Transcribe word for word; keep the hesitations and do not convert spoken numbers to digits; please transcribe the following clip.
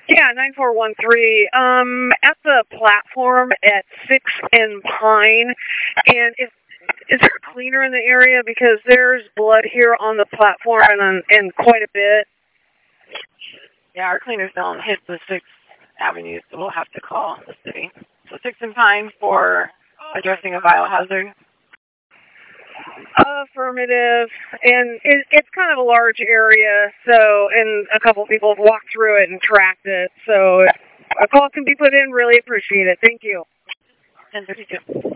Yeah, nine four one three. Um, at the platform at sixth and Pine, and is is there a cleaner in the area because there's blood here on the platform and and quite a bit. Yeah, our cleaners don't hit the sixth Avenue, so we'll have to call the city. So sixth and Pine for addressing a biohazard. Affirmative, and it, it's kind of a large area, so, and a couple people have walked through it and tracked it, so if a call can be put in, really appreciate it. Thank you. ten thirty-two.